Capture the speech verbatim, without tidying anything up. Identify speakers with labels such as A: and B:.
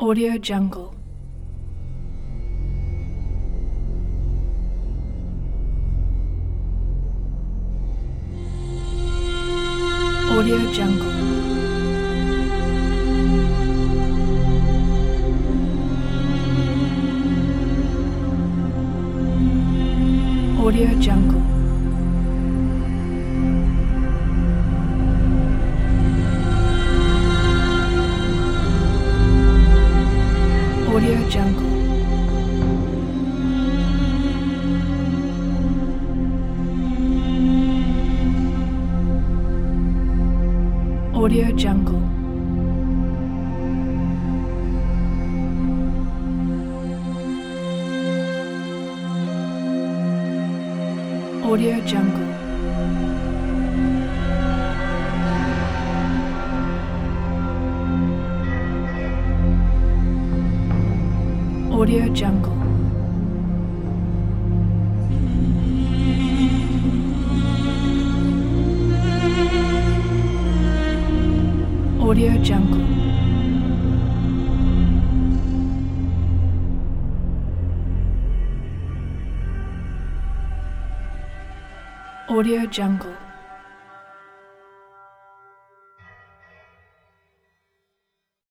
A: Audio Jungle. Audio Jungle. Audio Jungle. Audio Jungle. Audio Jungle. Audio Jungle. Audio Jungle. Audio Jungle. Audio Jungle.